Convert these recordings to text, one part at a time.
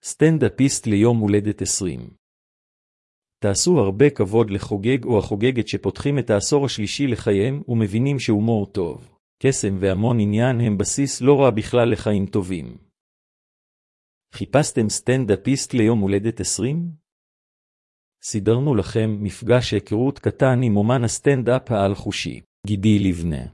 סטנדאפיסט ליום הולדת 20. תעשו הרבה כבוד לחוגג או החוגגת שפותחים את העשור השלישי לחייהם ומבינים שהומור טוב, קסם והמון עניין הם בסיס לא רע בכלל לחיים טובים. חיפשתם סטנדאפיסט ליום הולדת 20? סידרנו לכם מפגש היכרות קטן עם אומן הסטנדאפ העל-חושי, גידי לבנה.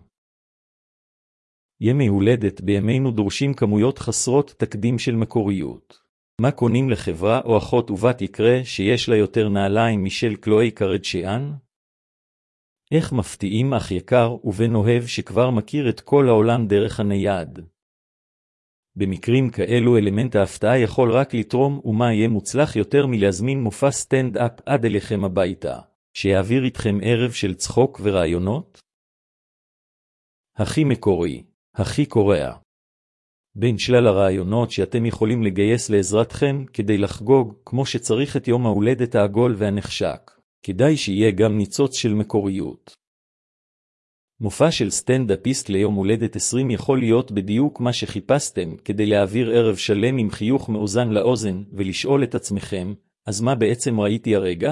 ימי הולדת בימינו דורשים כמויות חסרות תקדים של מקוריות. מה קונים לחברה או אחות ובת יקרה שיש לה יותר נעליים משל קלואי קרדשיאן? איך מפתיעים אח יקר ובן אוהב שכבר מכיר את כל העולם דרך הנייד? במקרים כאלו אלמנט ההפתעה יכול רק לתרום, ומה יהיה מוצלח יותר מלהזמין מופע סטנד-אפ עד אליכם הביתה, שיעביר איתכם ערב של צחוק ורעיונות? הכי מקורי, הכי קורע. בין שלל הרעיונות שאתם יכולים לגייס לעזרתכם כדי לחגוג כמו שצריך את יום ההולדת העגול והנחשק, כדאי שיהיה גם ניצוץ של מקוריות. מופע של סטנדאפיסט ליום הולדת 20 יכול להיות בדיוק מה שחיפשתם כדי להעביר ערב שלם עם חיוך מאוזן לאוזן ולשאול את עצמכם, אז מה בעצם ראיתי הרגע?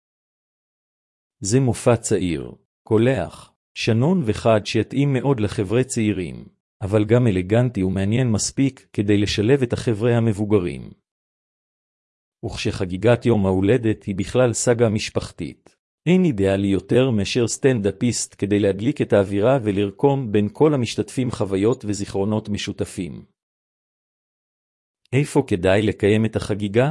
זה מופע צעיר, קולח, שנון וחד שיתאים מאוד לחברי צעירים, אבל גם אלגנטי ומעניין מספיק כדי לשלב את החברי המבוגרים. וכשחגיגת יום ההולדת היא בכלל סגה משפחתית, אין אידיאלי יותר מאשר סטנדאפיסט כדי להדליק את האווירה ולרקום בין כל המשתתפים חוויות וזיכרונות משותפים. איפה כדאי לקיים את החגיגה?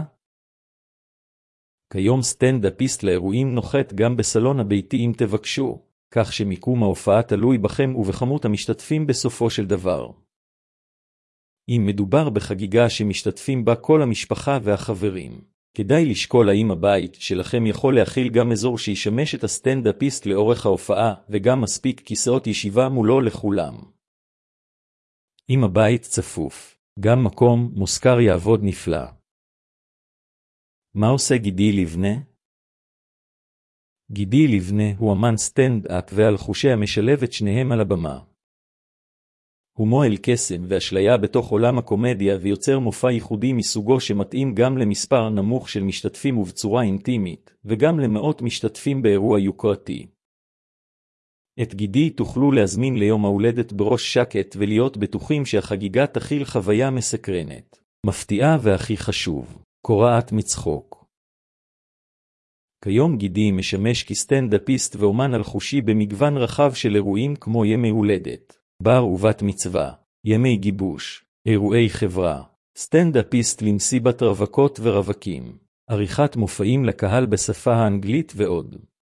כיום סטנדאפיסט לאירועים נוחת גם בסלון הביתי אם תבקשו, כך שמיקום ההופעה תלוי בכם ובכמות המשתתפים בסופו של דבר. אם מדובר בחגיגה שמשתתפים בה כל המשפחה והחברים, כדאי לשקול האם הבית שלכם יכול להכיל גם אזור שישמש את הסטנדאפיסט לאורך ההופעה וגם מספיק כיסאות ישיבה מולו לכולם. אם הבית צפוף, גם מקום מושכר יעבוד נפלא. מה עושה גידי לבנה? גידי לבנה הוא אמן סטנד-אפ ועל-חושי המשלב את שניהם על הבמה. הוא מועל קסם ואשליה בתוך עולם הקומדיה ויוצר מופע ייחודי מסוגו שמתאים גם למספר נמוך של משתתפים ובצורה אינטימית, וגם למאות משתתפים באירוע יוקרתי. את גידי תוכלו להזמין ליום ההולדת בראש שקט ולהיות בטוחים שהחגיגה תכיל חוויה מסקרנת, מפתיעה והכי חשוב, קורעת מצחוק. כיום גידי משמש כסטנדאפיסט ואומן על-חושי במגוון רחב של אירועים כמו ימי הולדת, בר ובת מצווה, ימי גיבוש, אירועי חברה, סטנדאפיסט למסיבת רווקות ורווקים, עריכת מופעים לקהל בשפה האנגלית ועוד.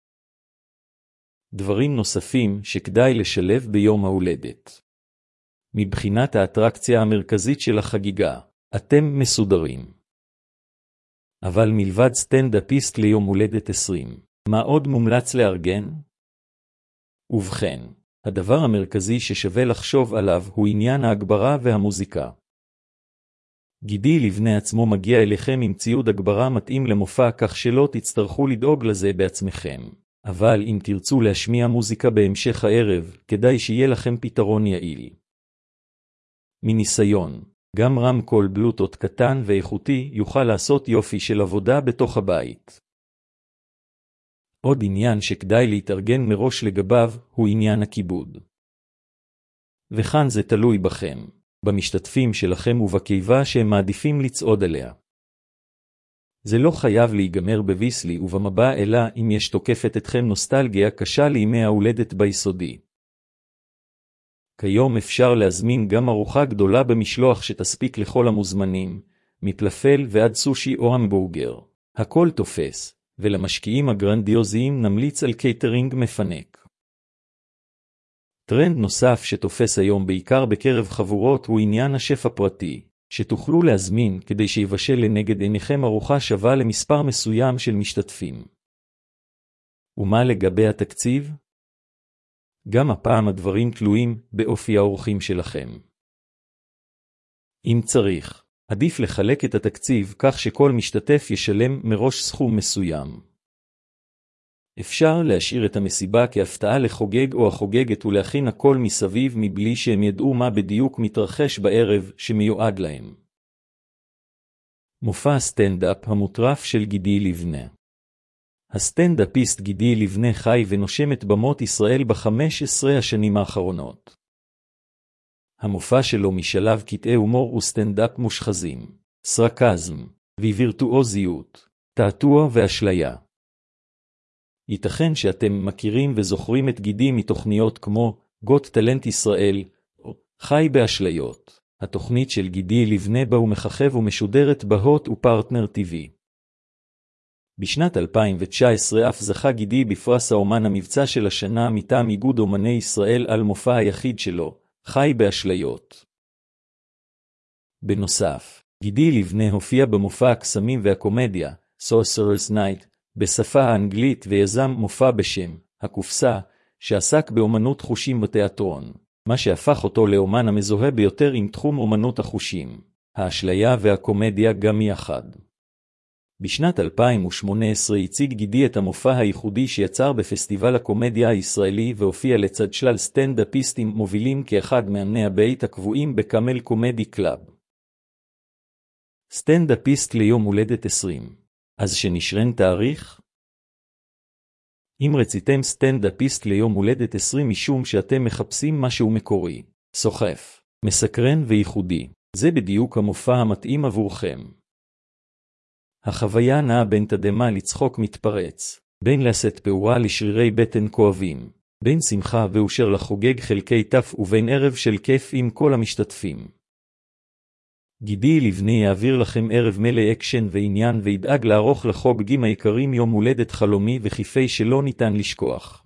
דברים נוספים שכדאי לשלב ביום ההולדת. מבחינת האטרקציה המרכזית של החגיגה, אתם מסודרים. אבל מלבד סטנדאפיסט ליום הולדת 20, מה עוד מומלץ לארגן? ובכן, הדבר המרכזי ששווה לחשוב עליו הוא עניין ההגברה והמוזיקה. גידי לבנה עצמו מגיע אליכם עם ציוד הגברה מתאים למופע כך שלא תצטרכו לדאוג לזה בעצמכם. אבל אם תרצו להשמיע מוזיקה בהמשך הערב, כדאי שיהיה לכם פתרון יעיל. מניסיון, גם רמקול בלוטות קטן ואיכותי יוכל לעשות יופי של עבודה בתוך הבית. עוד עניין שכדאי להתארגן מראש לגביו הוא עניין הכיבוד. וכאן זה תלוי בכם, במשתתפים שלכם ובקיבה שהם מעדיפים לצעוד עליה. זה לא חייב להיגמר בוויסלי ובמבע אלא אם יש תוקפת אתכם נוסטלגיה קשה לימי ההולדת ביסודי. כיום אפשר להזמין גם ארוחה גדולה במשלוח שתספיק לכל המוזמנים, מפלפל ועד סושי או המבורגר. הכל תופס, ולמשקיעים הגרנדיוזיים נמליץ על קייטרינג מפנק. טרנד נוסף שתופס היום בעיקר בקרב חבורות הוא עניין השף הפרטי, שתוכלו להזמין כדי שיבשל לנגד עיניכם ארוחה שווה למספר מסוים של משתתפים. ומה לגבי התקציב? גם הפעם הדברים תלויים באופי האורחים שלכם. אם צריך, עדיף לחלק את התקציב כך שכל משתתף ישלם מראש סכום מסוים. אפשר להשאיר את המסיבה כהפתעה לחוגג או החוגגת ולהכין הכל מסביב מבלי שהם ידעו מה בדיוק מתרחש בערב שמיועד להם. מופע הסטנדאפ המוטרף של גידי לבנה. הסטנדאפיסט גידי לבנה חי ונושם את במות ישראל ב-15 השנים האחרונות. המופע שלו משלב קטעי הומור וסטנדאפ מושחזים, סרקזם, ווירטואוזיות, תעתוע ואשליה. ייתכן שאתם מכירים וזוכרים את גידי מתוכניות כמו גוט טלנט ישראל או חי באשליות. התוכנית של גידי לבנה בה הוא מככב ומשודרת בהוט ופרטנר TV. בשנת 2019 אף זכה גידי בפרס האומן המבצע של השנה מטעם איגוד אומני ישראל על מופע היחיד שלו, חי באשליות. בנוסף, גידי לבנה הופיע במופע הקסמים והקומדיה, Sorcerer's Night, בשפה האנגלית ויזם מופע בשם, הקופסה, שעסק באומנות חושים בתיאטרון, מה שהפך אותו לאומן המזוהה ביותר עם תחום אומנות החושים, האשליה והקומדיה גם יחד. בשנת 2018 הציג גידי את המופע הייחודי שיצר בפסטיבל הקומדיה הישראלי והופיע לצד שלל סטנדאפיסטים מובילים כאחד מאמני הבית הקבועים בקאמל קומדי קלאב. סטנדאפיסט ליום הולדת 20. אז שנשרן תאריך? אם רציתם סטנדאפיסט ליום הולדת 20 משום שאתם מחפשים משהו מקורי, סוחף, מסקרן וייחודי, זה בדיוק המופע המתאים עבורכם. החוויה נעה בין תדמה לצחוק מתפרץ, בין לשאת פעורה לשרירי בטן כואבים, בין שמחה ואושר לחוגג חלקי טף ובין ערב של כיף עם כל המשתתפים. גידי לבנה יעביר לכם ערב מלא אקשן ועניין וידאג לערוך לחוגגים היקרים יום הולדת חלומי וחיפי שלא ניתן לשכוח.